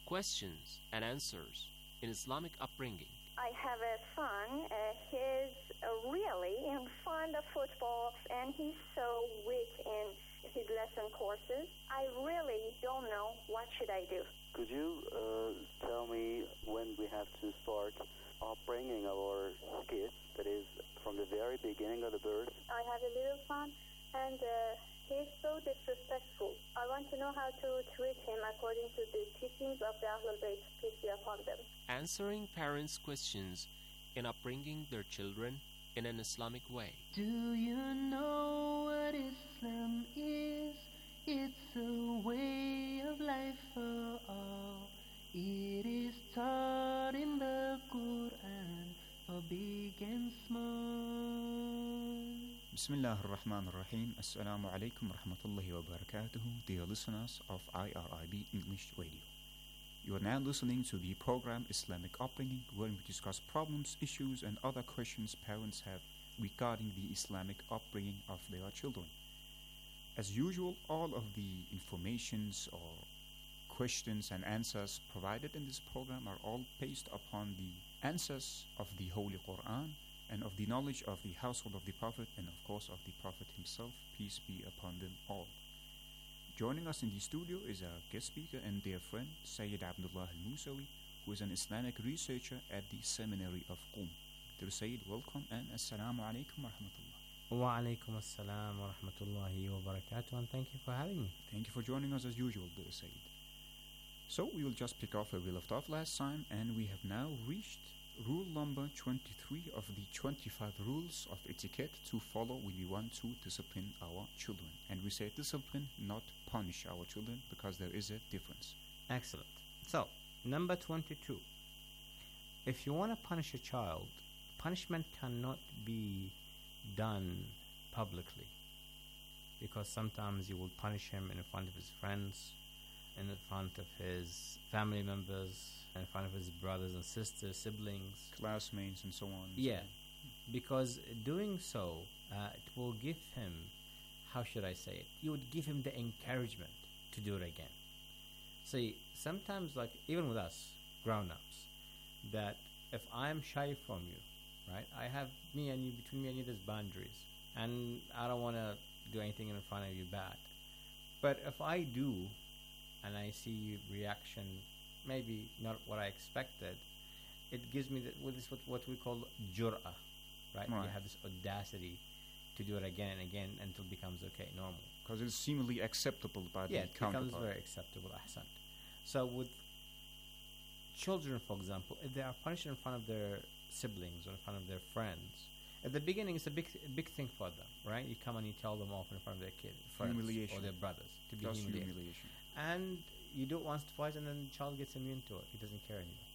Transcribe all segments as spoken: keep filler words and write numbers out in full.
questions and answers in Islamic upbringing. I have a son. Uh, he's uh, really fond of football, and he's so weak in his lesson courses. I really don't know what should I do. Could you uh, tell me when we have to start upbringing our kids, that is, from the very beginning of the birth? I have a little son, and uh, he's so disrespectful. I want to know how to treat him according to the teachings of the Ahlul Bayt, peace be upon them. Answering parents' questions in upbringing their children in an Islamic way. Do you know what Islam is? It's a way of life for all. It is taught in the Quran for big and small. Bismillah ar-Rahman ar-Rahim. Assalamu alaikum wa rahmatullahi wa barakatuhu, dear listeners of I R I B English Radio. You are now listening to the program Islamic Upbringing, where we discuss problems, issues, and other questions parents have regarding the Islamic upbringing of their children. As usual, all of the informations or questions and answers provided in this program are all based upon the answers of the Holy Quran and of the knowledge of the household of the Prophet and of course of the Prophet himself, peace be upon them all. Joining us in the studio is our guest speaker and dear friend, Sayyid Abdullah al-Musawi, who is an Islamic researcher at the Seminary of Qum. Dear Sayyid, welcome and Assalamu alaikum wa rahmatullah. Wa alaikum assalam wa rahmatullahi wa barakatuh, and thank you for having me. Thank you for joining us as usual, dear Sayyid. So we will just pick off where we left off last time, and we have now reached rule number twenty-three of the twenty-five rules of etiquette to follow when we want to discipline our children. And we say discipline, not punish our children, because there is a difference. Excellent. So, number twenty-two. If you want to punish a child, punishment cannot be done publicly, because sometimes you will punish him in front of his friends, in front of his family members, in front of his brothers and sisters, siblings, classmates, and so on. Yeah, because doing so, uh, it will give him, how should I say it? You would give him the encouragement to do it again. See, sometimes, like even with us, grown-ups, that if I'm shy from you, right? I have me and you, between me and you, there's boundaries, and I don't want to do anything in front of you bad. But if I do, and I see you reaction, maybe not what I expected, it gives me the, what is what, what we call jur'ah, right? Right. You have this audacity to do it again and again until it becomes okay, normal. Because it's seemingly acceptable by yeah, the it counterpart. becomes very acceptable, ahsan. So with children, for example, if they are punished in front of their siblings or in front of their friends, at the beginning it's a big a big thing for them, right? You come and you tell them off in front of their kids, friends, Humiliation. or their brothers, to be Just humiliated. humiliation. And you do it once, twice, and then the child gets immune to it. He doesn't care anymore.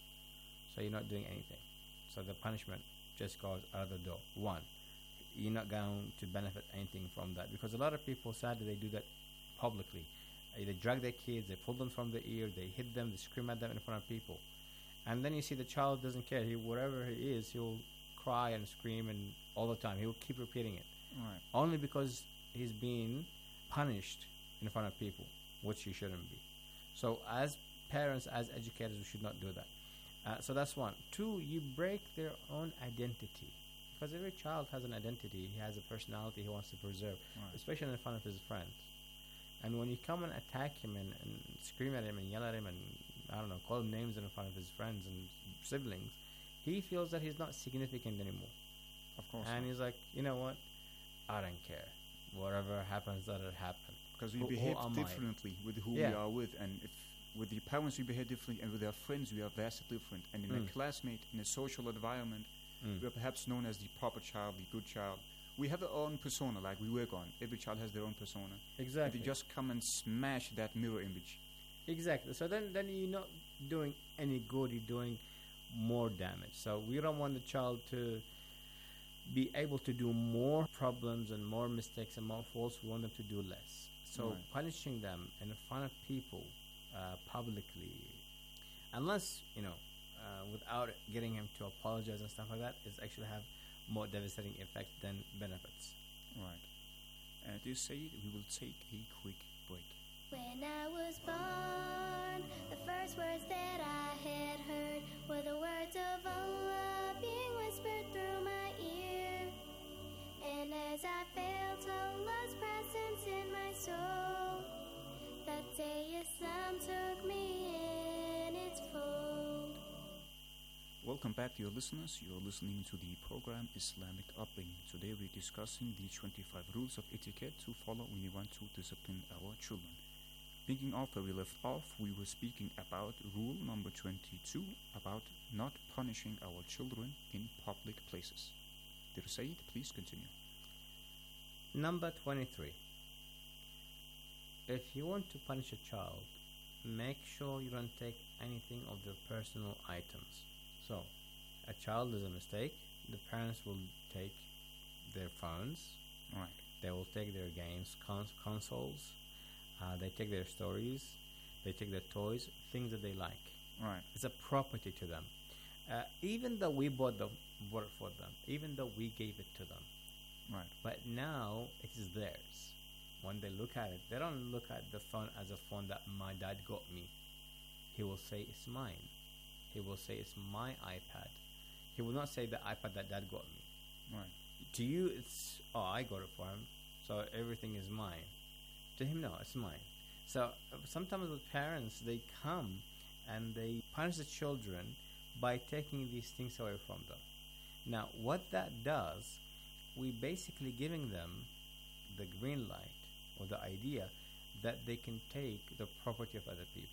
So you're not doing anything. So the punishment just goes out of the door. One, you're not going to benefit anything from that, because a lot of people, sadly, they do that publicly. Uh, They drag their kids, they pull them from the ear, they hit them, they scream at them in front of people. And then you see the child doesn't care. He, wherever he is, he'll cry and scream and all the time. He will keep repeating it. Right. Only because he's being punished in front of people, which he shouldn't be. So as parents, as educators, we should not do that. Uh, so that's one. Two, you break their own identity. Because every child has an identity. He has a personality he wants to preserve, Right. especially in front of his friends. And when you come and attack him and, and scream at him and yell at him and, I don't know, call him names in front of his friends and siblings, he feels that he's not significant anymore. Of course. And not. he's like, you know what? I don't care. Whatever happens, let it happen. Because we Who- who behave am I? differently with who Yeah. we are with, and if with the parents we behave differently, and with our friends we are vastly different, and in Mm. a classmate, in a social environment, Mm. we are perhaps known as the proper child, the good child. We have our own persona, like we work on. Every child has their own persona. Exactly. If they just come and smash that mirror image. Exactly. So then, then you're not doing any good. You're doing more damage. So we don't want the child to be able to do more problems and more mistakes and more faults. We want them to do less. So Right. punishing them in front of people uh, publicly, unless, you know, uh, without getting him to apologize and stuff like that, is actually have more devastating effect than benefits. Right. And to say it, we will take a quick break. Wake When I was born, the first words that I had heard were the words of Allah being whispered through my ear. And as I felt Allah's presence in my soul, that day Islam took me in its fold. Welcome back, dear listeners. You're listening to the program Islamic Upbringing. Today we're discussing the twenty-five rules of etiquette to follow when we want to discipline our children. Picking off where we left off, we were speaking about rule number twenty-two, about not punishing our children in public places. Dear Saeed, please continue. Number twenty-three. If you want to punish a child, make sure you don't take anything of their personal items. So, a child does a mistake, the parents will take their phones, Right. they will take their games, cons- consoles, uh, they take their stories, they take their toys, things that they like. Right. It's a property to them. Uh, even though we bought the bought it for them, even though we gave it to them, Right. but now it is theirs. When they look at it, they don't look at the phone as a phone that my dad got me. He will say it's mine. He will say it's my iPad. He will not say the iPad that dad got me. Right. To you, it's, oh, I got it for him, so everything is mine. To him, no, it's mine. So uh, sometimes with parents, they come and they punish the children by taking these things away from them. Now, what that does, we basically giving them the green light or the idea that they can take the property of other people.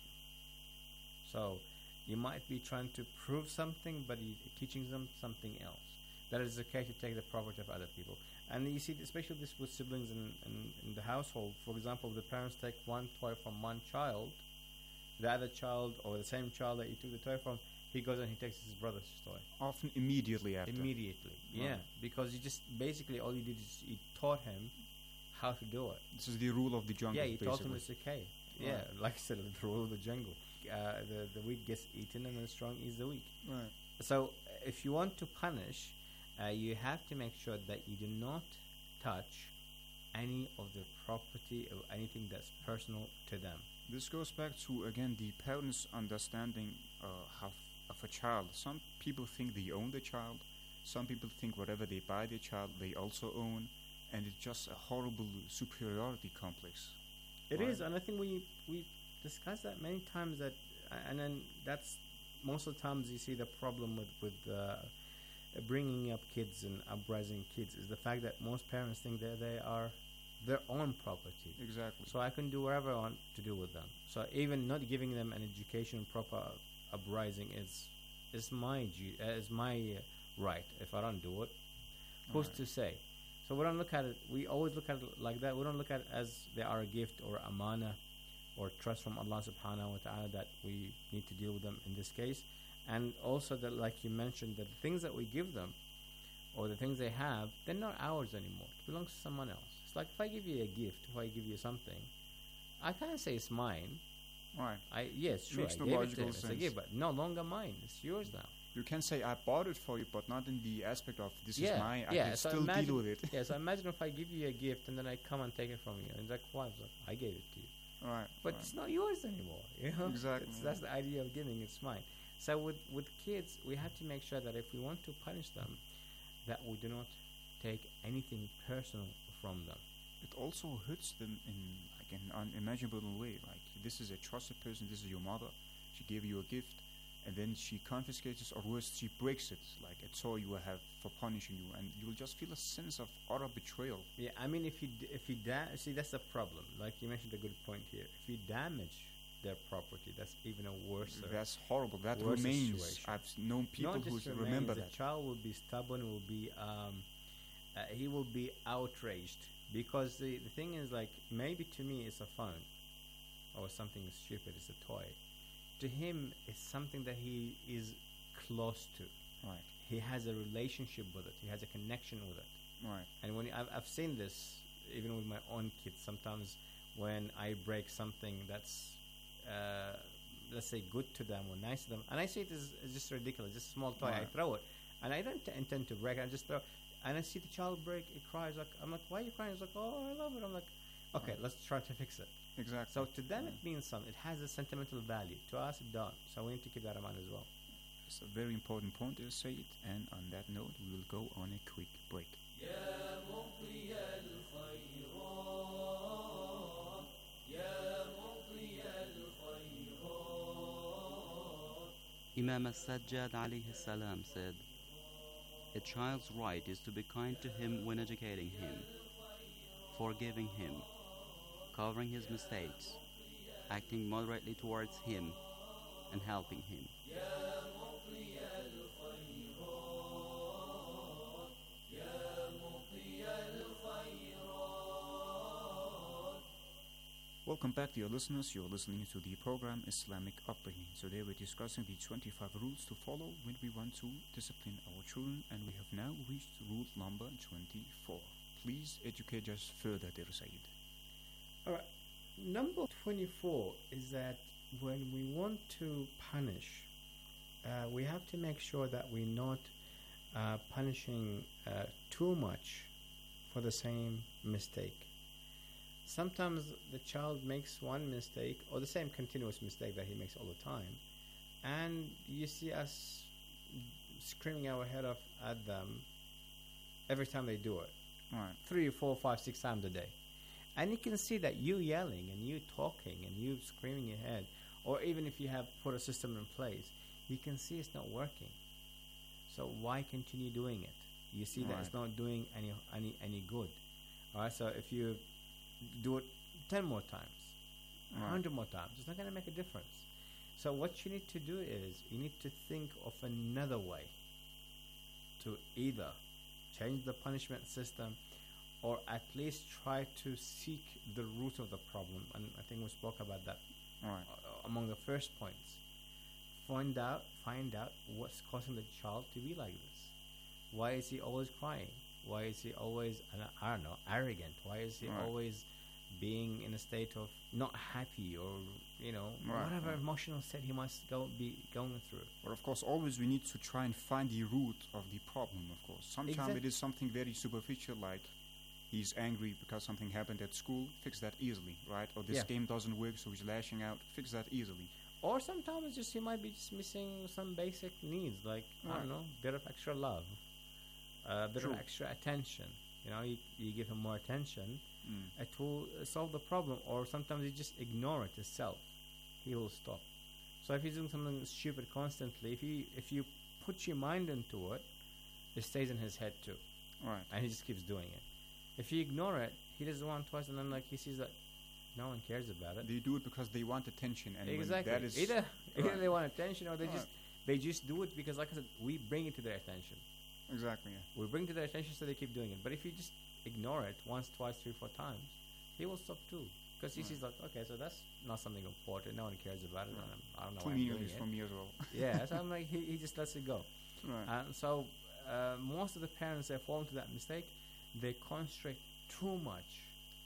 So you might be trying to prove something, but you're teaching them something else. That it's okay to take the property of other people. And you see, especially this with siblings in, in, in the household. For example, the parents take one toy from one child, the other child or the same child that you took the toy from, he goes and he takes his brother's toy. Often immediately after. Immediately, yeah. Right. Because you just, basically all you did is you taught him how to do it. This is the rule of the jungle, Yeah, you basically. told him it's okay. Yeah, Right. like I said, the rule of the jungle. Uh, the, the weak gets eaten and the strong eats the weak. Right. So if you want to punish, uh, you have to make sure that you do not touch any of the property or anything that's personal to them. This goes back to, again, the parents' understanding uh, of, of a child. Some people think they own the child. Some people think whatever they buy their child, they also own. And it's just a horrible superiority complex. It Right. is, and I think we we discussed that many times. That, uh, and then that's most of the times you see the problem with with uh, bringing up kids and uprising kids is the fact that most parents think that they are their own property. Exactly. So I can do whatever I want to do with them. So even not giving them an education, proper uprising is is my ju- uh, is my uh, right. If I don't do it, who's Right. to say? So we don't look at it. We always look at it like that. We don't look at it as they are a gift or amana or trust from Allah Subhanahu wa Taala that we need to deal with them in this case, and also that, like you mentioned, that the things that we give them or the things they have, they're not ours anymore. It belongs to someone else. It's like if I give you a gift, if I give you something, I can't say it's mine. Right. I yes, sure, Makes I no gave it to logical him. It's a sense. gift, but no longer mine. It's yours now. You can say, I bought it for you, but not in the aspect of, this yeah, is mine, I yeah. can so still imagine, deal with it. yeah, so imagine if I give you a gift and then I come and take it from you. And it's like, why? It's like, I gave it to you. Right. But right. it's not yours anymore. You know? Exactly, It's, yeah. that's the idea of giving. It's mine. So with, with kids, we have to make sure that if we want to punish them, that we do not take anything personal from them. It also hurts them in like an unimaginable way. Like, this is a trusted person, this is your mother. She gave you a gift, and then she confiscates it, or worse, she breaks it, like a toy you have for punishing you, and you will just feel a sense of utter betrayal. Yeah, I mean, if you d- if you da- see, that's the problem. Like you mentioned, a good point here. If you damage their property, that's even a worse. That's horrible. That worse remains. situation. I've s- known people Not who just remember remains, that. The child will be stubborn. Will be um, uh, he will be outraged because the the thing is, like, maybe to me it's a phone or something stupid. It's a toy. To him, it's something that he is close to. Right. He has a relationship with it. He has a connection with it. Right. And when I've, I've seen this even with my own kids, sometimes when I break something that's uh, let's say good to them or nice to them, and I see it as, as just ridiculous, just a small toy, I Right. throw it, and I don't t- intend to break it. I just throw, and I see the child break, it cries like, I'm like, why are you crying? It's like, oh, I love it. I'm like, Okay, Right. let's try to fix it. Exactly. So to them Yeah. it means something. It has a sentimental value. To us it don't. So we need to keep that in mind as well. It's a very important point there, Said. And on that note, we will go on a quick break. Imam as-Sajjad alayhi salam said, "A child's right is to be kind to him when educating him, forgiving him, covering his mistakes, acting moderately towards him, and helping him." Welcome back, dear listeners. You're listening to the program Islamic Upbringing. Today we're discussing the twenty-five rules to follow when we want to discipline our children, and we have now reached rule number twenty-four. Please educate us further, dear Said. All right. Number twenty-four is that when we want to punish, uh, we have to make sure that we're not uh, punishing uh, too much for the same mistake. Sometimes the child makes one mistake or the same continuous mistake that he makes all the time, and you see us screaming our head off at them every time they do it. Right. Three, four, five, six times a day. And you can see that you yelling and you talking and you screaming your head, or even if you have put a system in place, you can see it's not working. So why continue doing it? You see that Right. it's not doing any any any good. All right. So if you do it ten more times, a Right. hundred more times, it's not going to make a difference. So what you need to do is you need to think of another way to either change the punishment system or at least try to seek the root of the problem. And I think we spoke about that Right. uh, among the first points. Find out, find out what's causing the child to be like this. Why is he always crying? Why is he always, I don't know, arrogant? Why is he Right. always being in a state of not happy or, you know, Right, whatever right. emotional state he must go be going through? But of course, always we need to try and find the root of the problem, of course. Sometimes Exact- it is something very superficial, like he's angry because something happened at school. Fix that easily, right? Or this Yeah. game doesn't work, so he's lashing out. Fix that easily. Or sometimes just he might be just missing some basic needs, like, I Right. don't know, bit of extra love, a bit True. of extra attention. You know, you, you give him more attention, Mm. it will uh, solve the problem. Or sometimes you just ignore it itself, he will stop. So if he's doing something stupid constantly, if you if you put your mind into it, it stays in his head too, Right. and he just keeps doing it. If you ignore it, he does it once, twice, and then like he sees that no one cares about it. They do it because they want attention, and when Exactly. that is either either Right. they want attention or they Right. just they just do it because, like I said, we bring it to their attention. exactly. Yeah. We bring it to their attention, so they keep doing it. But if you just ignore it once, twice, three, four times, he will stop too. Because he Right. sees like, okay, so that's not something important. No one cares about it. Right. And I'm, I don't know Too why I'm meaningless doing for it. me as well. Yeah, so I'm like, he, he just lets it go. Right. And so uh, most of the parents that fall into that mistake, they concentrate too much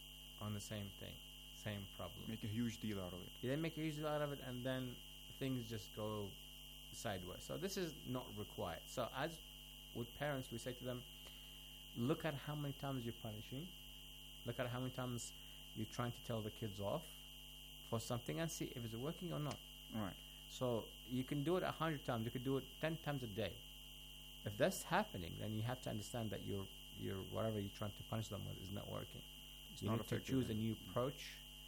on the same thing, same problem. Make a huge deal out of it. They make a huge deal out of it, and then things just go sideways. So this is not required. So as with parents, we say to them, look at how many times you're punishing. Look at how many times you're trying to tell the kids off for something and see if it's working or not. Right. So you can do it a hundred times. You could do it ten times a day. If that's happening, then you have to understand that your your whatever you're trying to punish them with is not working. It's you not need to effective, choose a yeah. new approach,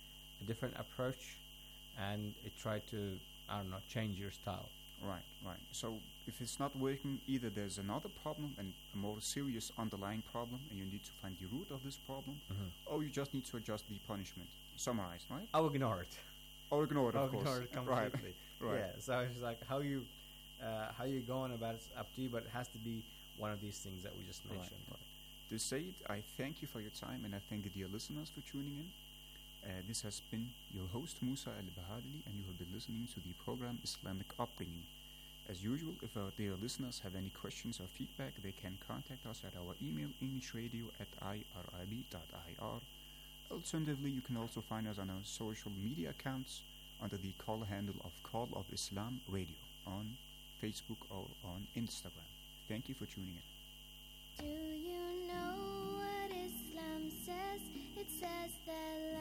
a different approach, and it try to I don't know change your style. Right, right. So if it's not working, either there's another problem and a more serious underlying problem, and you need to find the root of this problem, or you just need to adjust the punishment. Summarize, right? I'll ignore it. Or ignore it, I'll of course. ignore it Right, completely. right. Yeah. So it's like how you uh, how you going about it's up to you, but it has to be one of these things that we just Right, mentioned. right. To say it, I thank you for your time, and I thank the dear listeners for tuning in. Uh, this has been your host Musa Al-Bahadli, and you have been listening to the program Islamic Upbringing. As usual, if our dear listeners have any questions or feedback, they can contact us at our email englishradio at irib dot I R. Alternatively, you can also find us on our social media accounts under the call handle of Call of Islam Radio on Facebook or on Instagram. Thank you for tuning in. Do you know what Islam says? It says that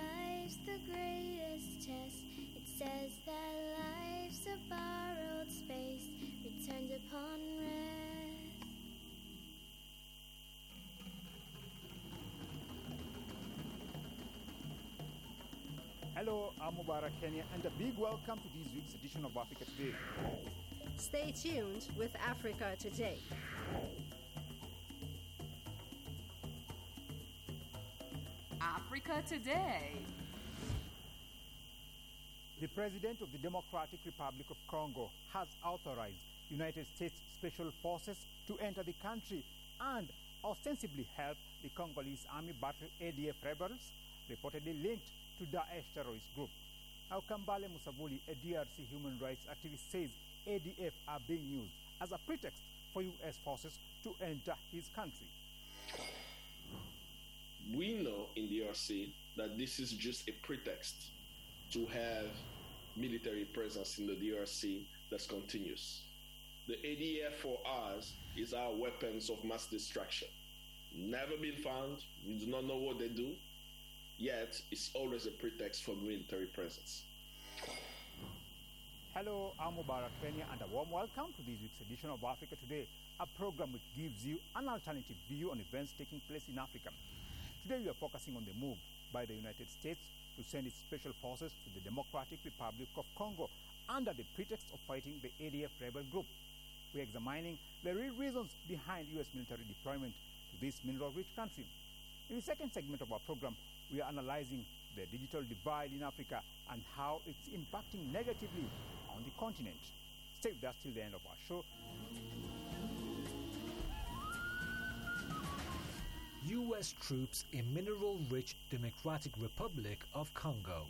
Hello, I'm Mubarak Kenya, and a big welcome to this week's edition of Africa Today. Stay tuned with Africa Today. Africa Today. The President of the Democratic Republic of Congo has authorized United States Special Forces to enter the country and ostensibly help the Congolese army battle A D F rebels reportedly linked to Daesh terrorist group. Now, Kambale Musabuli, a D R C human rights activist, says A D F are being used as a pretext for U S forces to enter his country. We know in D R C that this is just a pretext to have military presence in the D R C that's continuous. The A D F for us is our weapons of mass destruction. Never been found, we do not know what they do, yet it's always a pretext for military presence. Hello, I'm Mubarak Kenya, and a warm welcome to this week's edition of Africa Today, a program which gives you an alternative view on events taking place in Africa. Today we are focusing on the move by the United States to send its special forces to the Democratic Republic of Congo under the pretext of fighting the A D F rebel group. We are examining the real reasons behind U S military deployment to this mineral-rich country. In the second segment of our program, we are analyzing the digital divide in Africa and how it's impacting negatively on the continent. Stay with us till the end of our show. U S troops in mineral-rich Democratic Republic of Congo.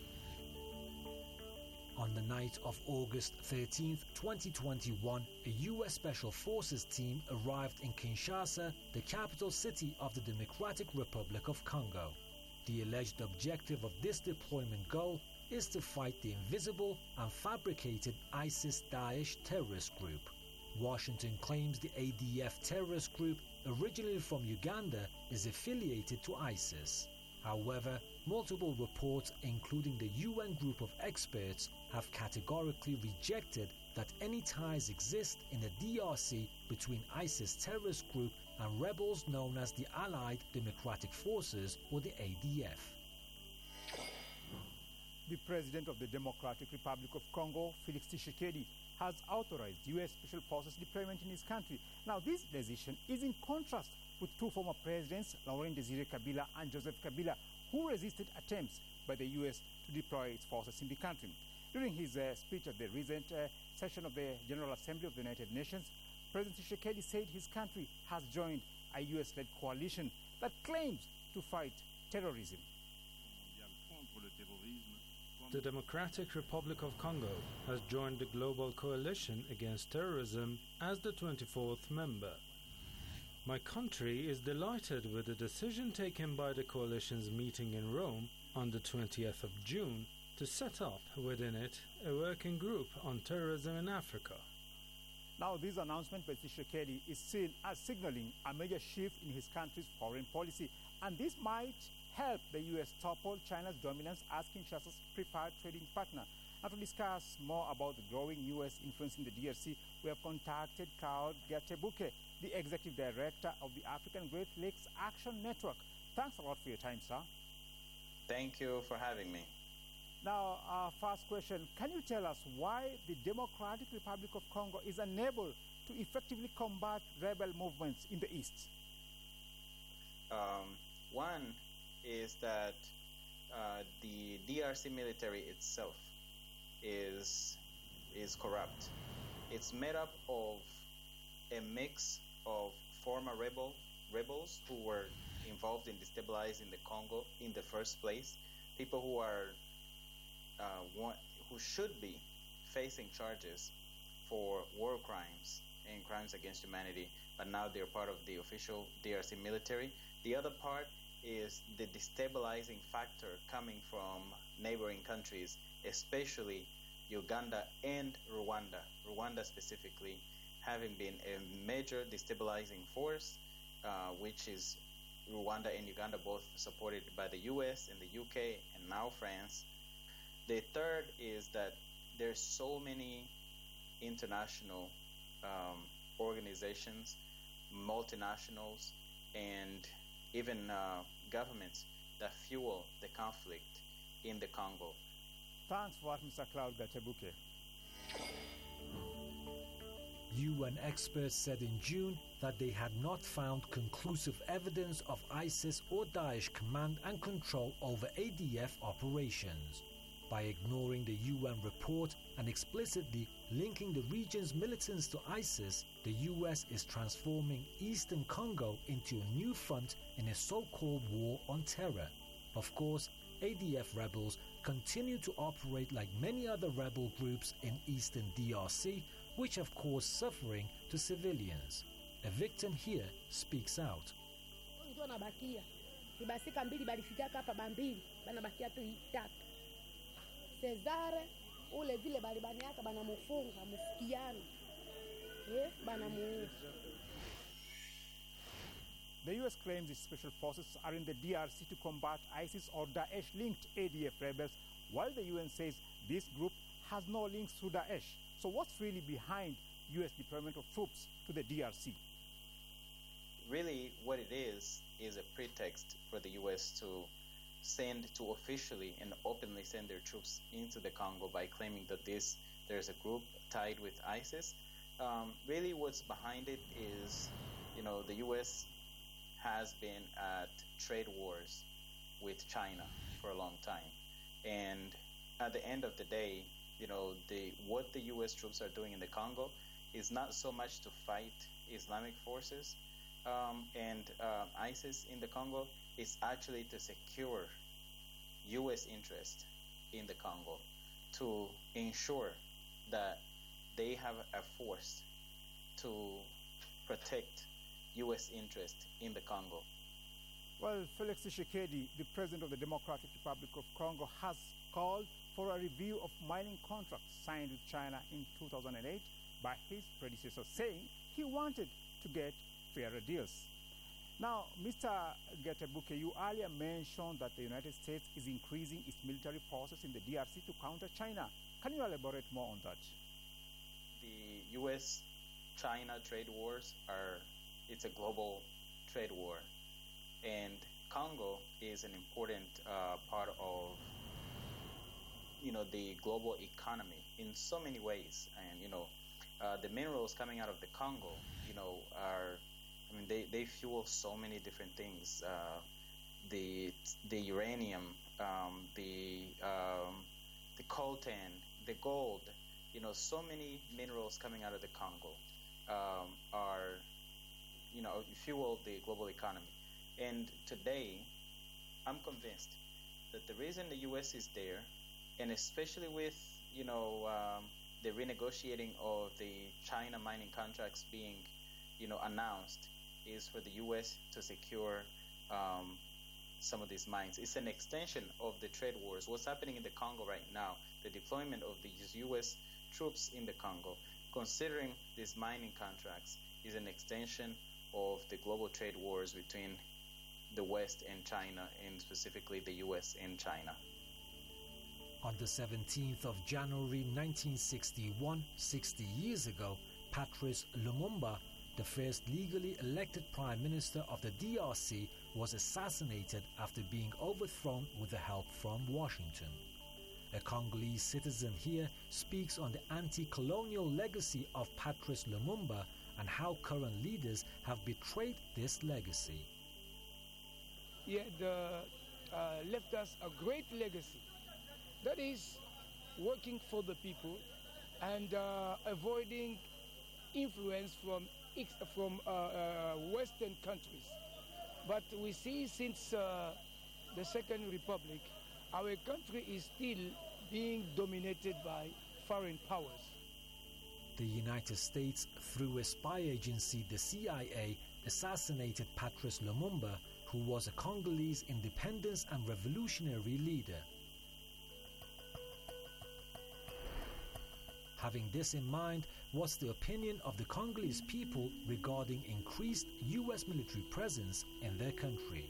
On the night of August thirteenth, twenty twenty-one, a U S Special Forces team arrived in Kinshasa, the capital city of the Democratic Republic of Congo. The alleged objective of this deployment goal is to fight the invisible and fabricated ISIS-Daesh terrorist group. Washington claims the A D F terrorist group, originally from Uganda, is affiliated to ISIS. However, multiple reports, including the U N group of experts, have categorically rejected that any ties exist in the D R C between ISIS terrorist group and rebels known as the Allied Democratic Forces, or the A D F. The President of the Democratic Republic of Congo, Felix Tshisekedi, has authorized U S Special Forces deployment in his country. Now, this decision is in contrast with two former presidents, Laurent Desire Kabila and Joseph Kabila, who resisted attempts by the U S to deploy its forces in the country. During his uh, speech at the recent uh, session of the General Assembly of the United Nations, President Tshisekedi said his country has joined a U S-led coalition that claims to fight terrorism. The Democratic Republic of Congo has joined the Global Coalition Against Terrorism as the twenty-fourth member. My country is delighted with the decision taken by the coalition's meeting in Rome on the twentieth of June to set up within it a working group on terrorism in Africa. Now, this announcement by Tshisekedi is seen as signaling a major shift in his country's foreign policy, and this might help the U S topple China's dominance as Kinshasa's preferred trading partner. Now, to discuss more about the growing U S influence in the D R C, we have contacted Carl Gatebuke, the Executive Director of the African Great Lakes Action Network. Thanks a lot for your time, sir. Thank you for having me. Now, our first question, can you tell us why the Democratic Republic of Congo is unable to effectively combat rebel movements in the East? Um, one is that uh, the D R C military itself is is corrupt. It's made up of a mix of former rebel rebels who were involved in destabilizing the Congo in the first place, people who are uh, want, who should be facing charges for war crimes and crimes against humanity, but now they're part of the official D R C military. The other part is the destabilizing factor coming from neighboring countries, especially Uganda and Rwanda. Rwanda specifically having been a major destabilizing force, uh, which is Rwanda and Uganda both supported by the U S and the U K and now France. The third is that there's so many international um, organizations, multinationals, and even uh, governments that fuel the conflict in the Congo. Thanks for that, Mister Claude Gatebuke. U N experts said in June that they had not found conclusive evidence of ISIS or Daesh command and control over A D F operations. By ignoring the U N report and explicitly linking the region's militants to ISIS, the U S is transforming Eastern Congo into a new front in a so-called war on terror. Of course, A D F rebels continue to operate like many other rebel groups in Eastern D R C, which have caused suffering to civilians. A victim here speaks out. Cesare ule vile balibaniaka banamufunga musikiano eh banamuua. The U S claims its special forces are in the D R C to combat ISIS or Daesh-linked A D F rebels, while the U N says this group has no links to Daesh. So what's really behind U S deployment of troops to the D R C? Really, what it is is a pretext for the U S to send to officially and openly send their troops into the Congo by claiming that this there's a group tied with ISIS. Um, really, what's behind it is, you know, the U S has been at trade wars with China for a long time, and at the end of the day, you know, the what the U S troops are doing in the Congo is not so much to fight Islamic forces um, and uh, ISIS in the Congo. Is actually to secure U S interest in the Congo, to ensure that they have a force to protect U S interest in the Congo. Well, Felix Tshisekedi, the president of the Democratic Republic of Congo, has called for a review of mining contracts signed with China in two thousand eight by his predecessor, saying he wanted to get fairer deals. Now, Mister Gatebuke, you earlier mentioned that the United States is increasing its military forces in the D R C to counter China. Can you elaborate more on that? The U S China trade wars are, it's a global trade war. And Congo is an important uh, part of, you know, the global economy in so many ways. And, you know, uh, the minerals coming out of the Congo, you know, are, I mean, they, they fuel so many different things. Uh, the the uranium, um, the um, the coltan, the gold, you know, so many minerals coming out of the Congo um, are, you know, fuel the global economy. And today, I'm convinced that the reason the U S is there, and especially with, you know, um, the renegotiating of the China mining contracts being, you know, announced, is for the U S to secure um, some of these mines. It's an extension of the trade wars. What's happening in the Congo right now, the deployment of these U S troops in the Congo, considering these mining contracts, is an extension of the global trade wars between the West and China, and specifically the U S and China. On the seventeenth of January nineteen sixty-one, sixty years ago, Patrice Lumumba, the first legally elected Prime Minister of the D R C, was assassinated after being overthrown with the help from Washington. A Congolese citizen here speaks on the anti-colonial legacy of Patrice Lumumba and how current leaders have betrayed this legacy. He had uh, uh, left us a great legacy. That is, working for the people and uh, avoiding influence from from uh, uh, Western countries. But we see since uh, the Second Republic, our country is still being dominated by foreign powers. The United States, through a spy agency, the C I A, assassinated Patrice Lumumba, who was a Congolese independence and revolutionary leader. Having this in mind, what's the opinion of the Congolese people regarding increased U S military presence in their country?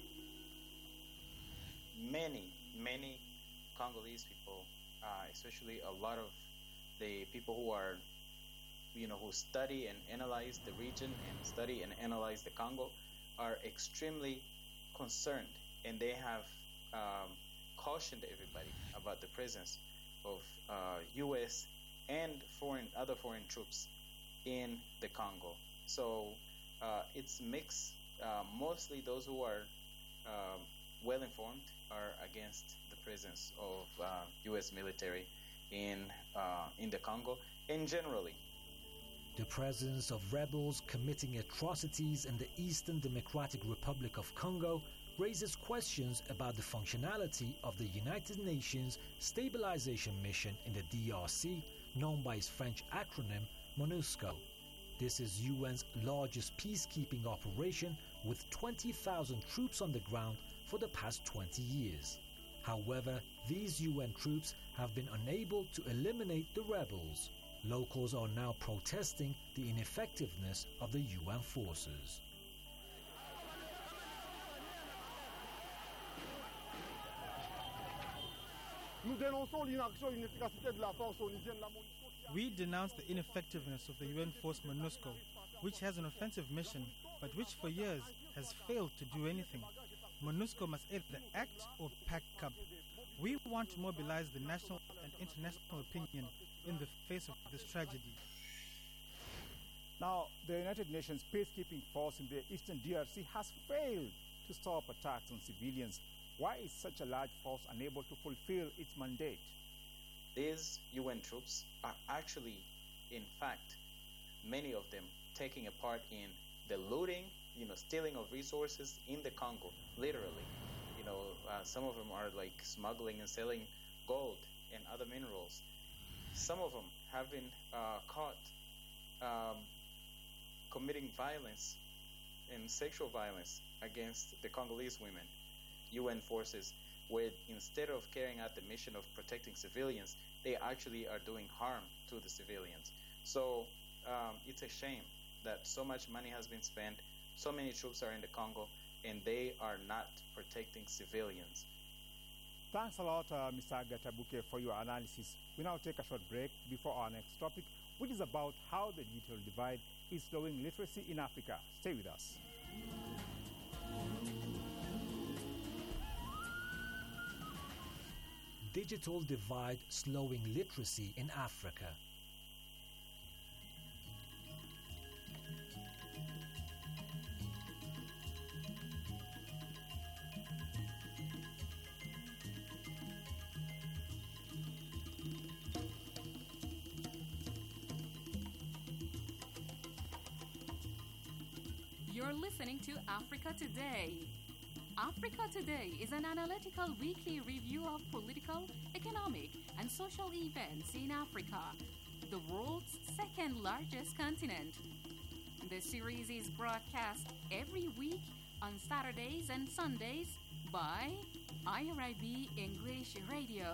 Many, many Congolese people, uh, especially a lot of the people who are, you know, who study and analyze the region and study and analyze the Congo, are extremely concerned, and they have um, cautioned everybody about the presence of uh, U S and foreign other foreign troops in the Congo. So uh, it's mixed. Uh, mostly those who are um, well informed are against the presence of uh, U S military in uh, in the Congo and generally. The presence of rebels committing atrocities in the Eastern Democratic Republic of Congo raises questions about the functionality of the United Nations Stabilization Mission in the D R C, known by its French acronym MONUSCO. This is U N's largest peacekeeping operation with twenty thousand troops on the ground for the past twenty years. However, these U N troops have been unable to eliminate the rebels. Locals are now protesting the ineffectiveness of the U N forces. We denounce the ineffectiveness of the U N force MONUSCO, which has an offensive mission, but which for years has failed to do anything. MONUSCO must either act or pack up. We want to mobilize the national and international opinion in the face of this tragedy. Now, the United Nations peacekeeping force in the eastern D R C has failed to stop attacks on civilians. Why is such a large force unable to fulfill its mandate? These U N troops are actually, in fact, many of them taking a part in the looting, you know, stealing of resources in the Congo, literally. You know, uh, some of them are like smuggling and selling gold and other minerals. Some of them have been uh, caught um, committing violence and sexual violence against the Congolese women. U N forces, where instead of carrying out the mission of protecting civilians, they actually are doing harm to the civilians. So um, it's a shame that so much money has been spent, so many troops are in the Congo, and they are not protecting civilians. Thanks a lot, uh, Mister Gatabuke, for your analysis. We now take a short break before our next topic, which is about how the digital divide is slowing literacy in Africa. Stay with us. Digital divide slowing literacy in Africa. You're listening to Africa Today. Africa Today is an analytical weekly review of political, economic, and social events in Africa, the world's second largest continent. The series is broadcast every week on Saturdays and Sundays by I R I B English Radio.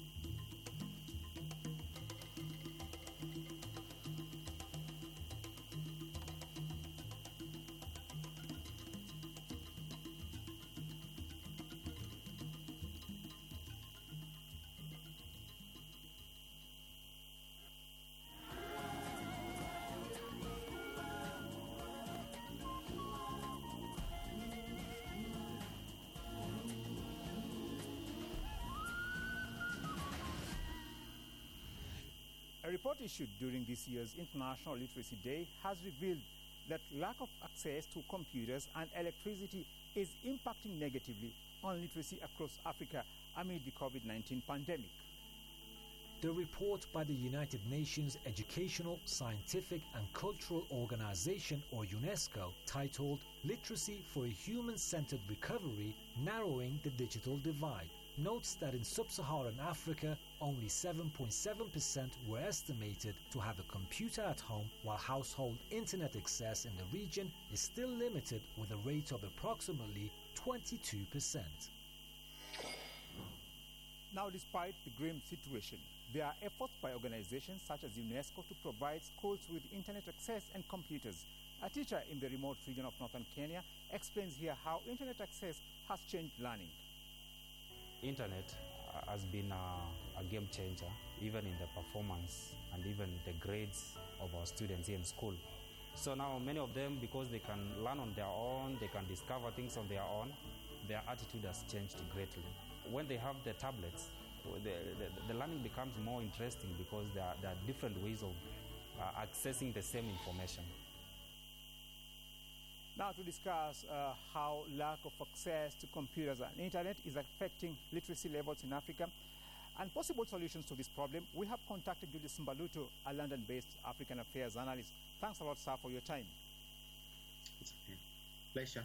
A report issued during this year's International Literacy Day has revealed that lack of access to computers and electricity is impacting negatively on literacy across Africa amid the COVID nineteen pandemic. The report by the United Nations Educational, Scientific and Cultural Organization, or UNESCO, titled Literacy for a Human-Centered Recovery, Narrowing the Digital Divide, notes that in sub-Saharan Africa, only seven point seven percent were estimated to have a computer at home, while household internet access in the region is still limited with a rate of approximately twenty-two percent. Now, despite the grim situation, there are efforts by organizations such as UNESCO to provide schools with internet access and computers. A teacher in the remote region of northern Kenya explains here how internet access has changed learning. Internet has been a, a game changer, even in the performance and even the grades of our students here in school. So now many of them, because they can learn on their own, they can discover things on their own, their attitude has changed greatly. when they have the tablets, the, the, the learning becomes more interesting because there are, there are different ways of uh, accessing the same information. Now to discuss uh, how lack of access to computers and internet is affecting literacy levels in Africa and possible solutions to this problem, we have contacted Julius Mbaluto, a London-based African affairs analyst. Thanks a lot, sir, for your time. It's okay. Pleasure.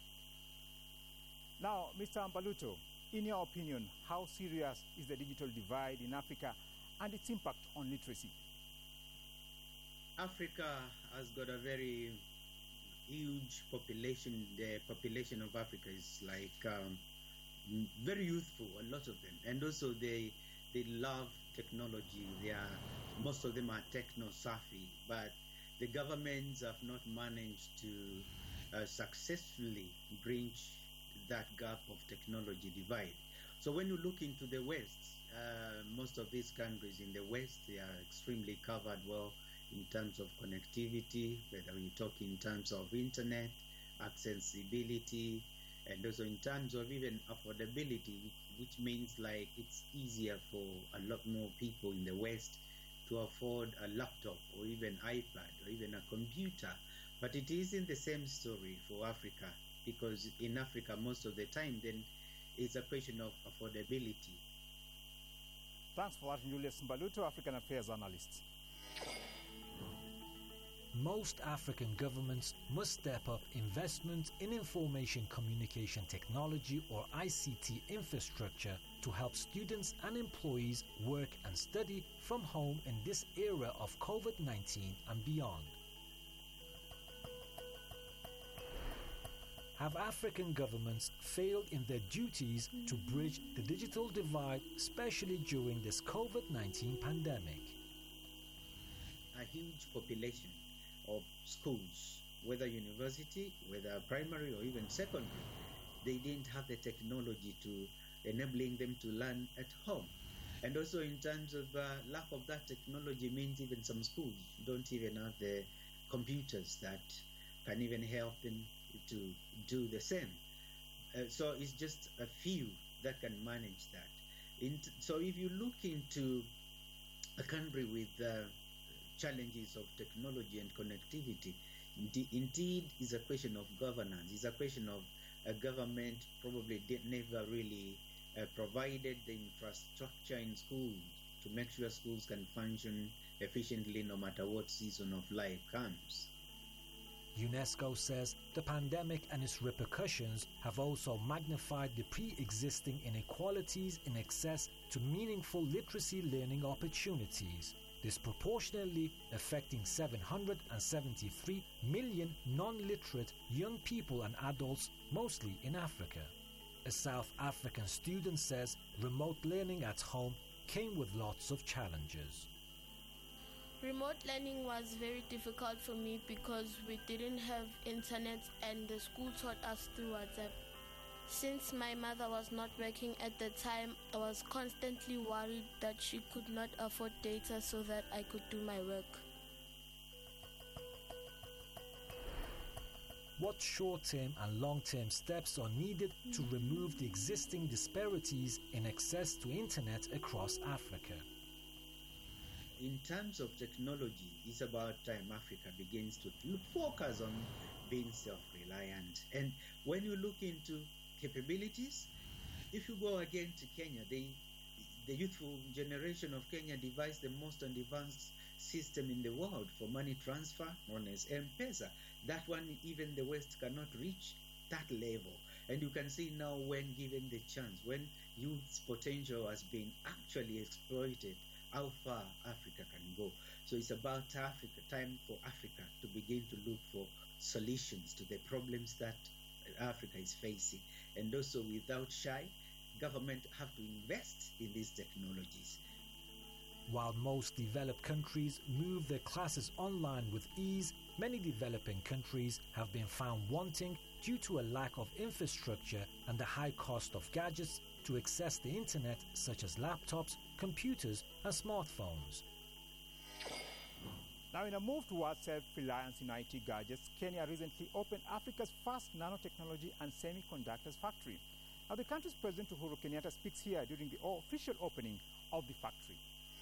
Now, Mister Mbaluto, in your opinion, how serious is the digital divide in Africa and its impact on literacy? Africa has got a very huge population. The population of Africa is like um, very youthful, a lot of them, and also they they love technology. They are, most of them are techno savvy, but the governments have not managed to uh, successfully bridge that gap of technology divide. So when you look into the West, uh, most of these countries in the West, they are extremely covered well in terms of connectivity, whether we talk in terms of internet, accessibility, and also in terms of even affordability, which means like it's easier for a lot more people in the West to afford a laptop or even iPad or even a computer. But it isn't the same story for Africa, because in Africa most of the time then it's a question of affordability. Thanks for that, Julius Mbaluto, African Affairs Analyst. Most African governments must step up investment in information communication technology or I C T infrastructure to help students and employees work and study from home in this era of COVID nineteen and beyond. Have African governments failed in their duties to bridge the digital divide, especially during this COVID nineteen pandemic? A huge population of schools, whether university, whether primary or even secondary, they didn't have the technology to enabling them to learn at home. And also in terms of uh, lack of that technology means even some schools don't even have the computers that can even help them to do the same. Uh, so it's just a few that can manage that. In so if you look into a country with uh, challenges of technology and connectivity, indeed, indeed is a question of governance. It's a question of a government probably did never really uh, provided the infrastructure in schools to make sure schools can function efficiently no matter what season of life comes. UNESCO says the pandemic and its repercussions have also magnified the pre-existing inequalities in access to meaningful literacy learning opportunities, disproportionately affecting seven hundred seventy-three million non-literate young people and adults, mostly in Africa. A South African student says remote learning at home came with lots of challenges. Remote learning was very difficult for me because we didn't have internet and the school taught us through WhatsApp. Since my mother was not working at the time, I was constantly worried that she could not afford data so that I could do my work. What short-term and long-term steps are needed to remove the existing disparities in access to internet across Africa? In terms of technology, it's about time Africa begins to look, focus on being self-reliant. And when you look into capabilities, if you go again to Kenya, they, the youthful generation of Kenya devised the most advanced system in the world for money transfer, known as M-Pesa. That one, even the West cannot reach that level. And you can see now when given the chance, when youth's potential has been actually exploited, how far Africa can go. So it's about Africa, time for Africa to begin to look for solutions to the problems that Africa is facing. And also without shy, government have to invest in these technologies. While most developed countries move their classes online with ease, many developing countries have been found wanting due to a lack of infrastructure and the high cost of gadgets to access the internet, such as laptops, computers, and smartphones. Now, in a move towards self-reliance in I T gadgets, Kenya recently opened Africa's first nanotechnology and semiconductors factory. Now, the country's President Uhuru Kenyatta speaks here during the official opening of the factory.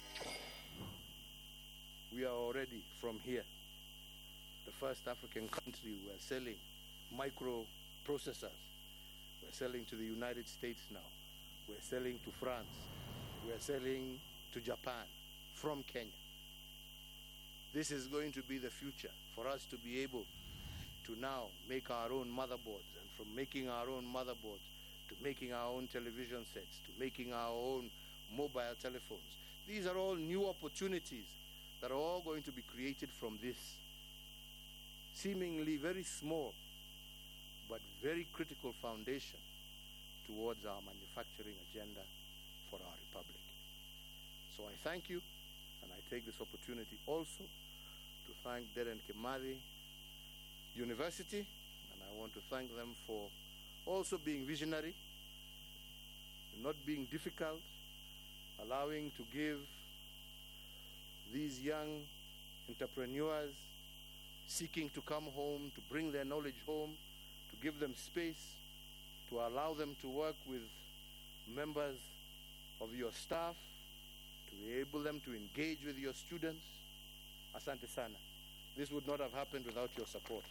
We are already from here, the first African country. We're selling microprocessors. We're selling to the United States now. We're selling to France. We're selling to Japan from Kenya. This is going to be the future for us to be able to now make our own motherboards, and from making our own motherboards to making our own television sets, to making our own mobile telephones. These are all new opportunities that are all going to be created from this seemingly very small but very critical foundation towards our manufacturing agenda for our republic. So I thank you, and I take this opportunity also to thank Dedan Kimathi University, and I want to thank them for also being visionary, not being difficult, allowing to give these young entrepreneurs seeking to come home, to bring their knowledge home, to give them space, to allow them to work with members of your staff, to enable them to engage with your students. Asante sana. This would not have happened without your support.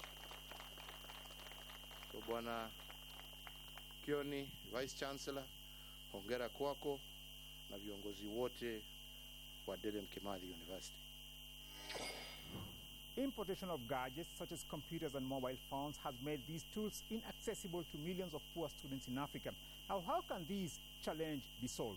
So Bwana Kioni, Vice Chancellor, hongera kwako na viongozi wote wa Dedan Kimathi University. Importation of gadgets such as computers and mobile phones has made these tools inaccessible to millions of poor students in Africa. Now, how can these challenges be solved?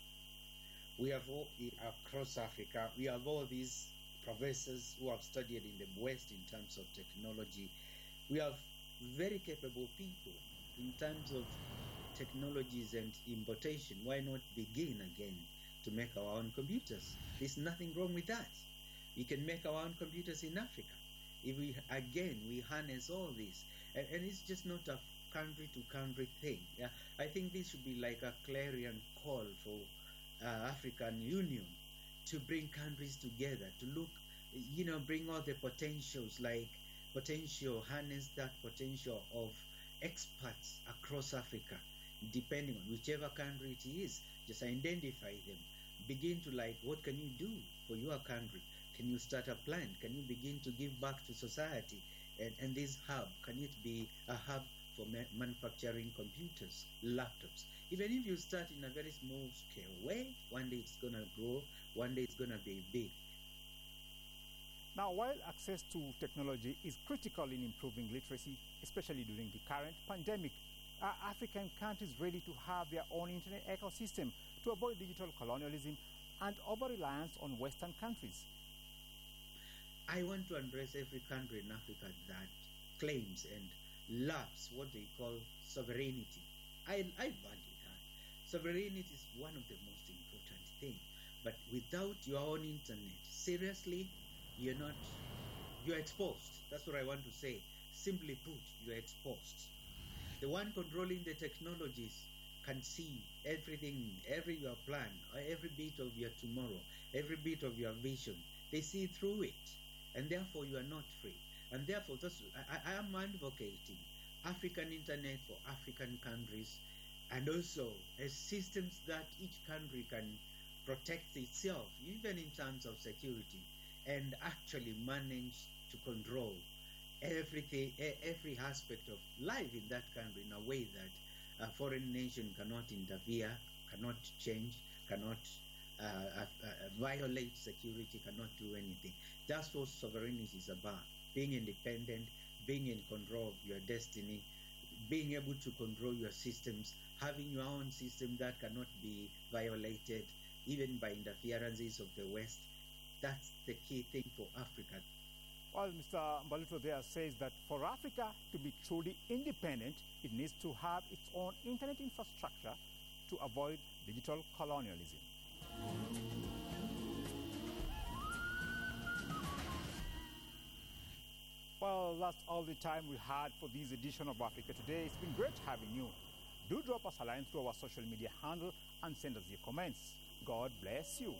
We have all, across Africa, we have all these professors who have studied in the West in terms of technology. We have very capable people in terms of technologies and importation. Why not begin again to make our own computers? There's nothing wrong with that. We can make our own computers in Africa. If we, again, we harness all this. And, and it's just not a country-to-country thing. Yeah? I think this should be like a clarion call for uh, African Union to bring countries together, to look, you know, bring all the potentials, like potential, harness that potential of experts across Africa, depending on whichever country it is. Just identify them. Begin to like, what can you do for your country? Can you start a plan? Can you begin to give back to society? And, and this hub, can it be a hub for ma manufacturing computers, laptops? Even if you start in a very small scale way, one day it's going to grow, one day it's going to be big. Now, while access to technology is critical in improving literacy, especially during the current pandemic, are African countries ready to have their own internet ecosystem to avoid digital colonialism and over-reliance on Western countries? I want to address every country in Africa that claims and loves what they call sovereignty. I, I value that. Sovereignty is one of the most important things. But without your own internet, seriously, you're not, you're exposed. That's what I want to say. Simply put, you're exposed. The one controlling the technologies can see everything, every your plan, every bit of your tomorrow, every bit of your vision. They see through it. And therefore you are not free. And therefore that's, I, I am advocating African internet for African countries, and also as systems that each country can protect itself, even in terms of security, and actually manage to control everything, every aspect of life in that country in a way that a foreign nation cannot interfere, cannot change, cannot uh, uh, uh, violate security, cannot do anything. That's what sovereignty is about. Being independent, being in control of your destiny, being able to control your systems, having your own system that cannot be violated even by interferences of the West. That's the key thing for Africa. Well, Mister Mbaluto there says that for Africa to be truly independent, it needs to have its own internet infrastructure to avoid digital colonialism. Well, that's all the time we had for this edition of Africa Today. It's been great having you. Do drop us a line through our social media handle and send us your comments. God bless you.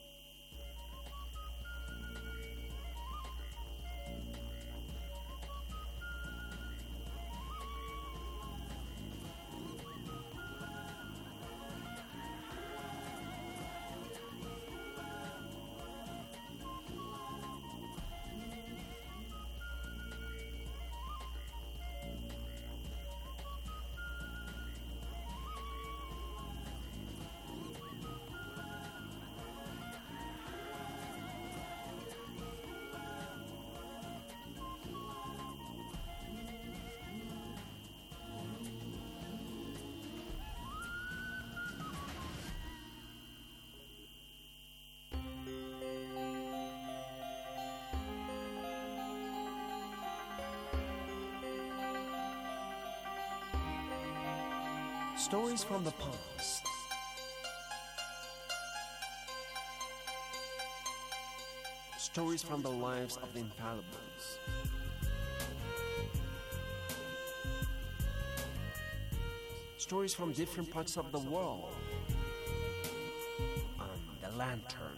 Stories from the past. Stories from the lives of the infallibles. Stories from different parts of the world. On The Lantern.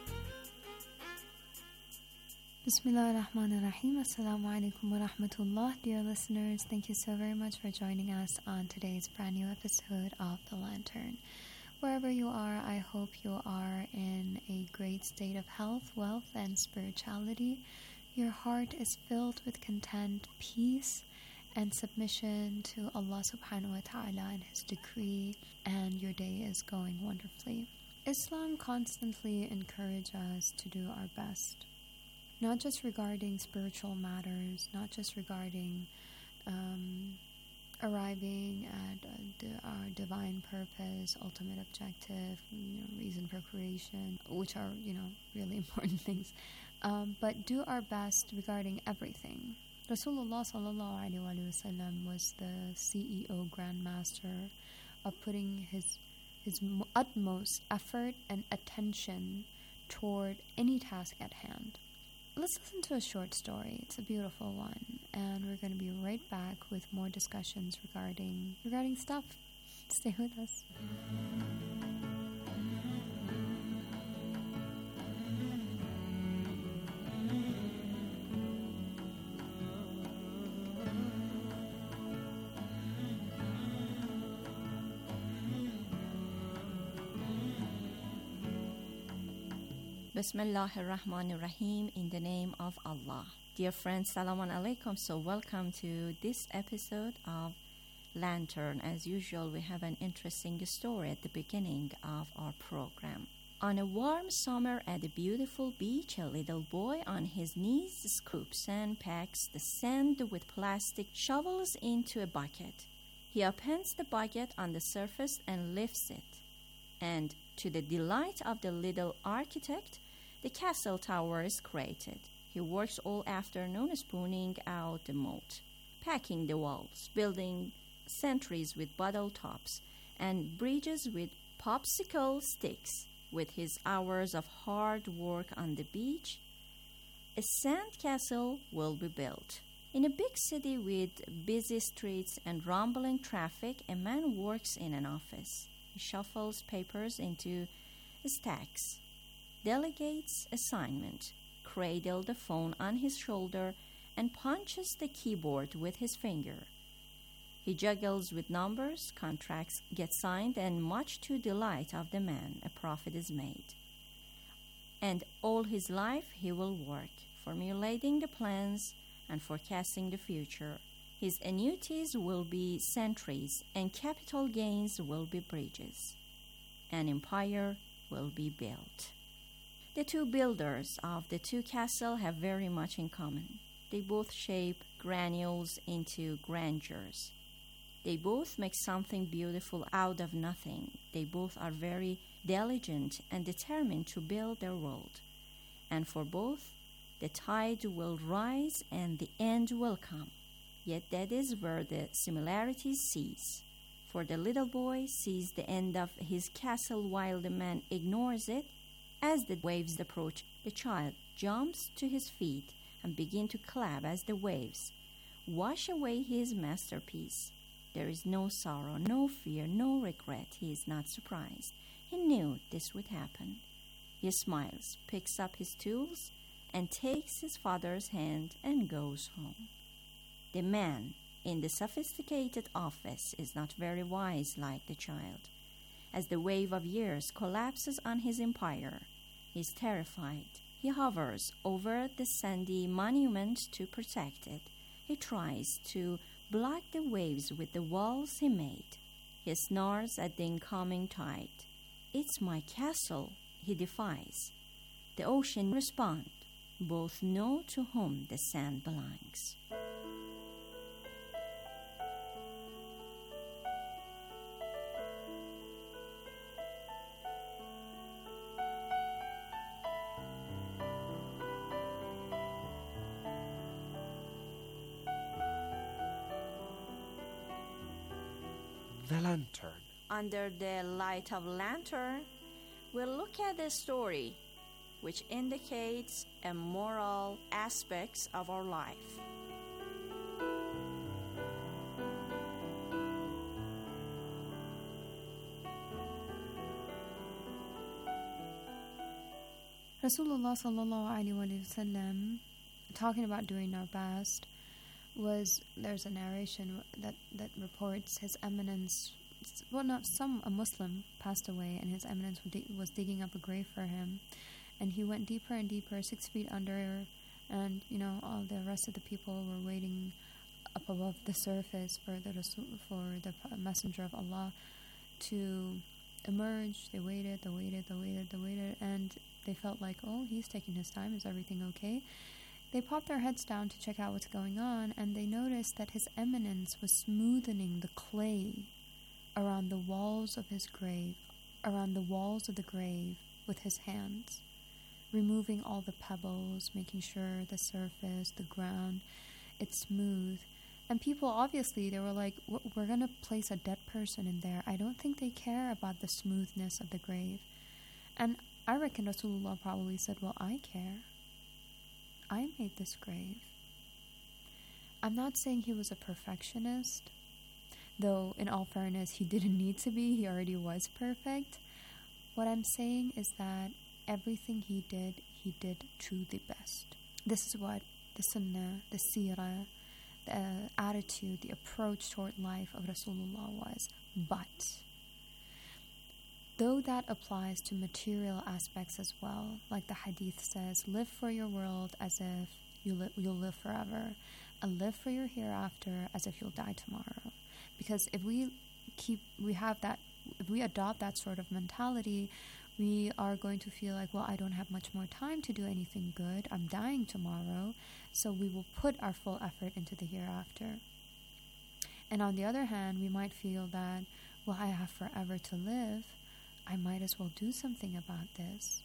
Bismillah ar-Rahman ar-Rahim. Assalamu alaikum wa rahmatullah. Dear listeners, thank you so very much for joining us on today's brand new episode of The Lantern. Wherever you are, I hope you are in a great state of health, wealth, and spirituality. Your heart is filled with content, peace, and submission to Allah subhanahu wa ta'ala and His decree, and your day is going wonderfully. Islam constantly encourages us to do our best, not just regarding spiritual matters, not just regarding um, arriving at uh, di- our divine purpose, ultimate objective, you know, reason for creation, which are, you know, really important things, um, but do our best regarding everything. Rasulullah sallallahu alaihi wasallam was the C E O grandmaster of putting his his utmost effort and attention toward any task at hand. Let's listen to a short story. It's a beautiful one, and we're going to be right back with more discussions regarding regarding stuff. Stay with us. Bismillah ar-Rahman ar-Rahim, in the name of Allah. Dear friends, Salaam alaikum. So welcome to this episode of Lantern. As usual, we have an interesting story at the beginning of our program. On a warm summer at a beautiful beach, a little boy on his knees scoops and packs the sand with plastic shovels into a bucket. He opens the bucket on the surface and lifts it. And to the delight of the little architect, the castle tower is created. He works all afternoon spooning out the moat, packing the walls, building sentries with bottle tops, and bridges with popsicle sticks. With his hours of hard work on the beach, a sand castle will be built. In a big city with busy streets and rumbling traffic, a man works in an office. He shuffles papers into stacks, delegates assignment, cradles the phone on his shoulder, and punches the keyboard with his finger. He juggles with numbers, contracts get signed, and much to the delight of the man, a profit is made. And all his life he will work, formulating the plans and forecasting the future. His annuities will be centuries, and capital gains will be bridges. An empire will be built. The two builders of the two castles have very much in common. They both shape granules into grandeurs. They both make something beautiful out of nothing. They both are very diligent and determined to build their world. And for both, the tide will rise and the end will come. Yet that is where the similarities cease. For the little boy sees the end of his castle while the man ignores it. As the waves approach, the child jumps to his feet and begins to clap as the waves wash away his masterpiece. There is no sorrow, no fear, no regret. He is not surprised. He knew this would happen. He smiles, picks up his tools, and takes his father's hand and goes home. The man in the sophisticated office is not very wise like the child. As the wave of years collapses on his empire, he is terrified. He hovers over the sandy monument to protect it. He tries to block the waves with the walls he made. He snarls at the incoming tide. "It's my castle," he defies. The ocean responds. Both know to whom the sand belongs. the lantern. Under the light of lantern, we'll look at the story which indicates a moral aspects of our life. Rasulullah sallallahu alaihi wasallam, talking about doing our best, was there's a narration that that reports His Eminence, well, not some a Muslim passed away, and His Eminence was digging up a grave for him, and he went deeper and deeper, six feet under, and you know all the rest of the people were waiting up above the surface for the Rasul, for the Messenger of Allah to emerge. They waited, they waited, they waited, they waited, and they felt like, oh, he's taking his time, is everything okay? They popped their heads down to check out what's going on, and they noticed that His Eminence was smoothing the clay around the walls of his grave, around the walls of the grave with his hands, removing all the pebbles, making sure the surface, the ground, it's smooth. And people, obviously, they were like, we're going to place a dead person in there. I don't think they care about the smoothness of the grave. And I reckon Rasulullah probably said, well, I care. I made this grave. I'm not saying he was a perfectionist, though in all fairness, he didn't need to be. He already was perfect. What I'm saying is that everything he did, he did to the best. This is what the sunnah, the seerah, the attitude, the approach toward life of Rasulullah was. But though that applies to material aspects as well, like the hadith says, live for your world as if you li- you'll live forever, and live for your hereafter as if you'll die tomorrow. Because if we keep, we have that, if we adopt that sort of mentality, we are going to feel like, well, I don't have much more time to do anything good. I'm dying tomorrow, so we will put our full effort into the hereafter. And on the other hand, we might feel that, well, I have forever to live. I might as well do something about this.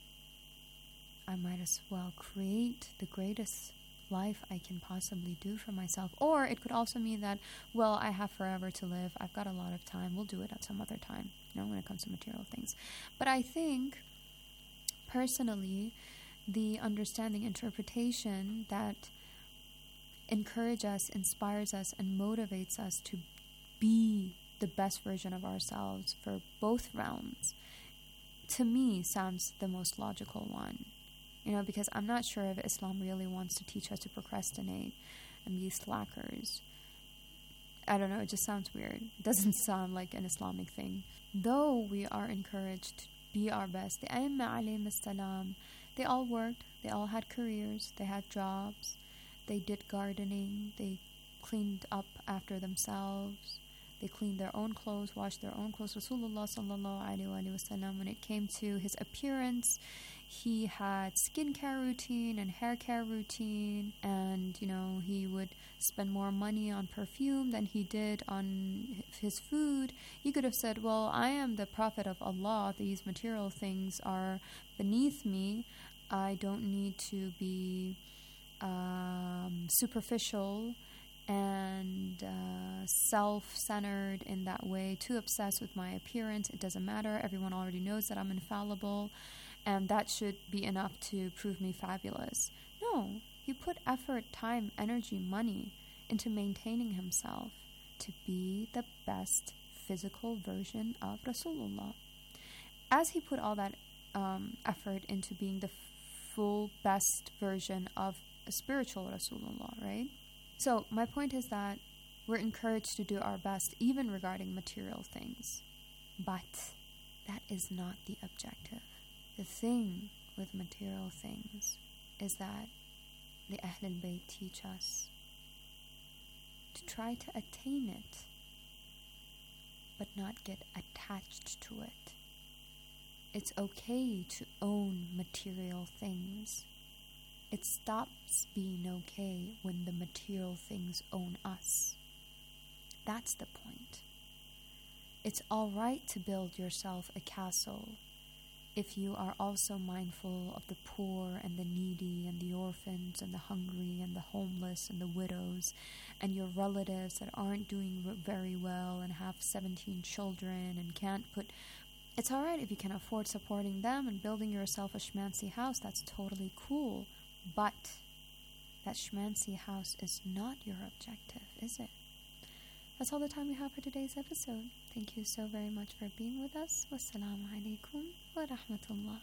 I might as well create the greatest life I can possibly do for myself. Or it could also mean that, well, I have forever to live. I've got a lot of time. We'll do it at some other time, you know, when it comes to material things. But I think, personally, the understanding, interpretation that encourages us, inspires us, and motivates us to be the best version of ourselves for both realms, to me, sounds the most logical one. You know, because I'm not sure if Islam really wants to teach us to procrastinate and be slackers. I don't know, it just sounds weird. It doesn't sound like an Islamic thing. Though we are encouraged to be our best, the Aimma alayhim salam, they all worked, they all had careers, they had jobs, they did gardening, they cleaned up after themselves, they cleaned their own clothes, washed their own clothes. Rasulullah sallallahu alaihi wasallam, when it came to his appearance, he had skincare routine and hair care routine, and you know, he would spend more money on perfume than he did on his food. He could have said, well, I am the Prophet of Allah, these material things are beneath me, I don't need to be um, superficial and uh, self-centered in that way, too obsessed with my appearance. It doesn't matter, everyone already knows that I'm infallible, and that should be enough to prove me fabulous. No, he put effort, time, energy, money into maintaining himself to be the best physical version of Rasulullah. As he put all that um, effort into being the full best version of a spiritual Rasulullah, right? So my point is that we're encouraged to do our best even regarding material things. But that is not the objective. The thing with material things is that the Ahl al-Bayt teach us to try to attain it, but not get attached to it. It's okay to own material things. It stops being okay when the material things own us. That's the point. It's all right to build yourself a castle if you are also mindful of the poor and the needy and the orphans and the hungry and the homeless and the widows and your relatives that aren't doing very well and have seventeen children and can't put... It's all right if you can afford supporting them and building yourself a schmancy house. That's totally cool. But that schmancy house is not your objective, is it? That's all the time we have for today's episode. Thank you so very much for being with us. Wassalamu alaikum wa rahmatullah.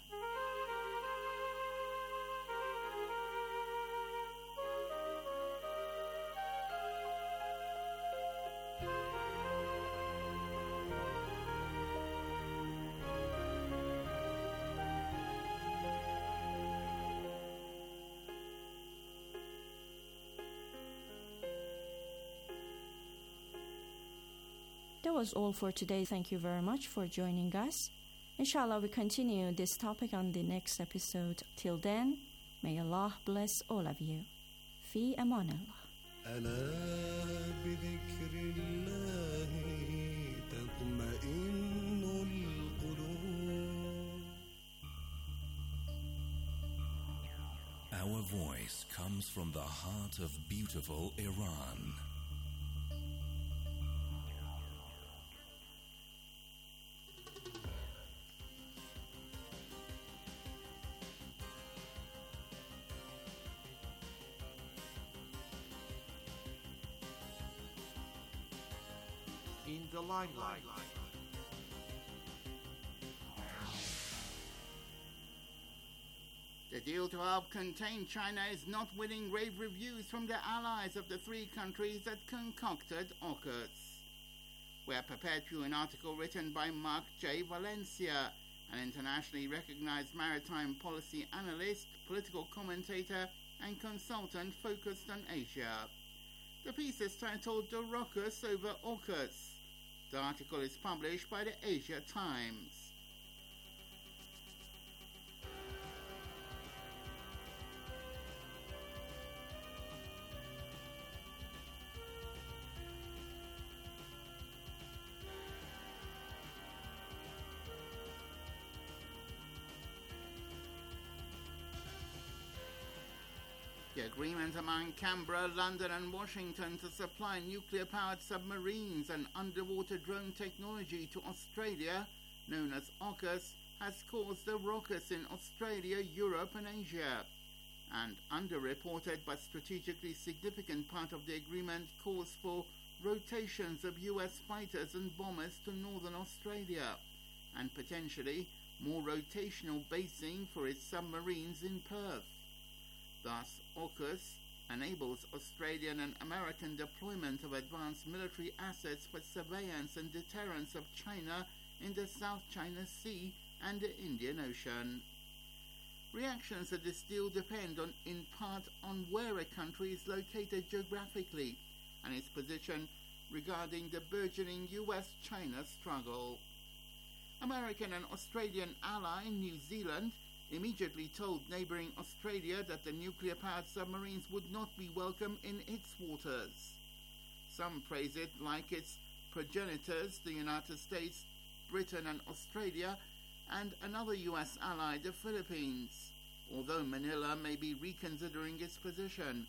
That was all for today. Thank you very much for joining us. Inshallah, we continue this topic on the next episode. Till then, may Allah bless all of you. Fi aman Allah. ألا بذكر الله تطمئن القلوب. Our voice comes from the heart of beautiful Iran. In the limelight. The deal to help contain China is not winning rave reviews from the allies of the three countries that concocted AUKUS. We are prepared for an article written by Mark J. Valencia, an internationally recognized maritime policy analyst, political commentator, and consultant focused on Asia. The piece is titled The Ruckus over AUKUS. The article is published by the Asia Times. The agreement among Canberra, London and Washington to supply nuclear-powered submarines and underwater drone technology to Australia, known as AUKUS, has caused a ruckus in Australia, Europe and Asia. An underreported but strategically significant part of the agreement calls for rotations of U S fighters and bombers to northern Australia, and potentially more rotational basing for its submarines in Perth. Thus, AUKUS enables Australian and American deployment of advanced military assets for surveillance and deterrence of China in the South China Sea and the Indian Ocean. Reactions to this deal depend on, in part on where a country is located geographically and its position regarding the burgeoning U S China struggle. American and Australian ally New Zealand immediately told neighbouring Australia that the nuclear-powered submarines would not be welcome in its waters. Some praise it like its progenitors, the United States, Britain and Australia, and another U S ally, the Philippines, although Manila may be reconsidering its position.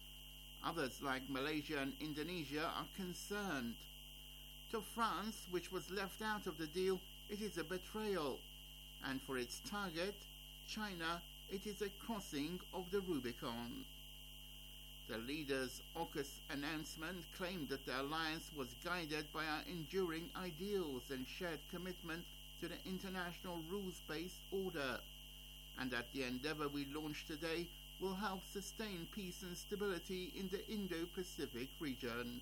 Others like Malaysia and Indonesia are concerned. To France, which was left out of the deal, it is a betrayal, and for its target, China, it is a crossing of the Rubicon. The leaders' AUKUS announcement claimed that the alliance was guided by our enduring ideals and shared commitment to the international rules-based order, and that the endeavour we launched today will help sustain peace and stability in the Indo-Pacific region.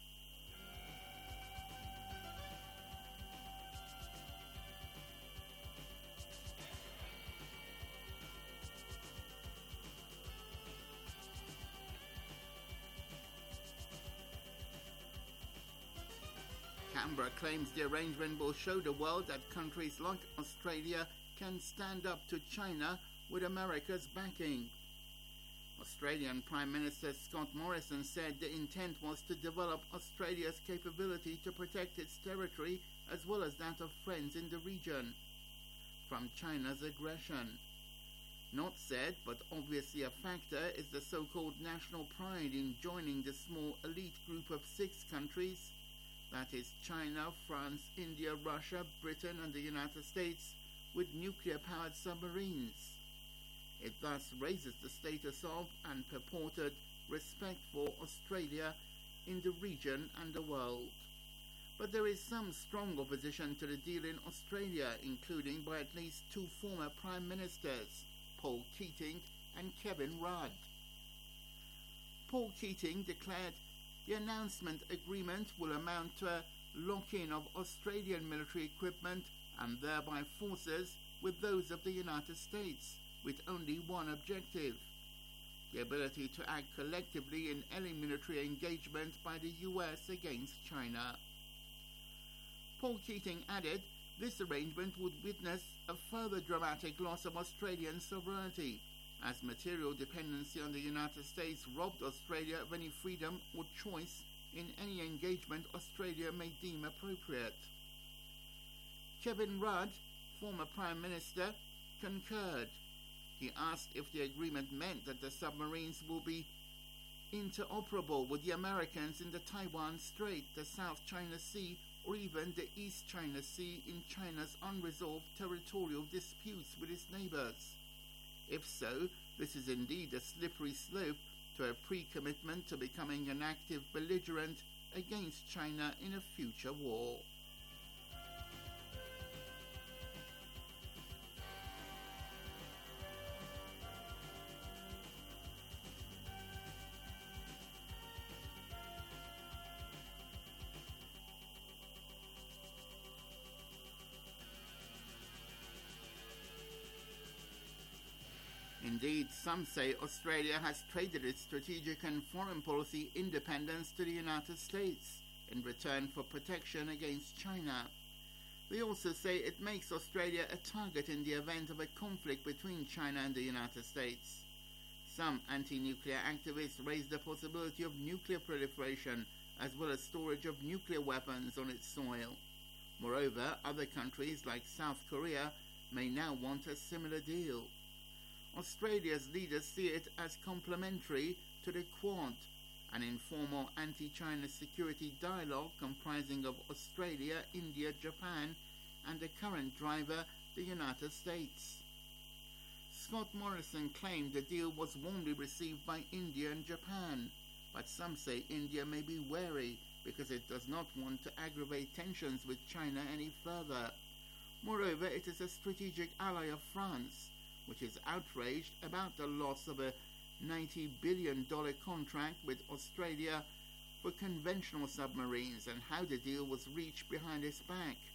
Canberra claims the arrangement will show the world that countries like Australia can stand up to China with America's backing. Australian Prime Minister Scott Morrison said the intent was to develop Australia's capability to protect its territory as well as that of friends in the region. from China's aggression. Not said, but obviously a factor, is the so-called national pride in joining the small elite group of six countries, that is China, France, India, Russia, Britain and the United States, with nuclear-powered submarines. It thus raises the status of and purported respect for Australia in the region and the world. But there is some strong opposition to the deal in Australia, including by at least two former Prime Ministers, Paul Keating and Kevin Rudd. Paul Keating declared the announcement agreement will amount to a lock-in of Australian military equipment and thereby forces with those of the United States, with only one objective: the ability to act collectively in any military engagement by the U S against China. Paul Keating added this arrangement would witness a further dramatic loss of Australian sovereignty, as material dependency on the United States robbed Australia of any freedom or choice in any engagement Australia may deem appropriate. Kevin Rudd, former Prime Minister, concurred. He asked if the agreement meant that the submarines will be interoperable with the Americans in the Taiwan Strait, the South China Sea, or even the East China Sea in China's unresolved territorial disputes with its neighbors. If so, this is indeed a slippery slope to a pre-commitment to becoming an active belligerent against China in a future war. Indeed, some say Australia has traded its strategic and foreign policy independence to the United States in return for protection against China. They also say it makes Australia a target in the event of a conflict between China and the United States. Some anti-nuclear activists raise the possibility of nuclear proliferation as well as storage of nuclear weapons on its soil. Moreover, other countries like South Korea may now want a similar deal. Australia's leaders see it as complementary to the Quad, an informal anti-China security dialogue comprising of Australia, India, Japan, and the current driver, the United States. Scott Morrison claimed the deal was warmly received by India and Japan, but some say India may be wary because it does not want to aggravate tensions with China any further. Moreover, it is a strategic ally of France, which is outraged about the loss of a ninety billion dollars contract with Australia for conventional submarines and how the deal was reached behind its back.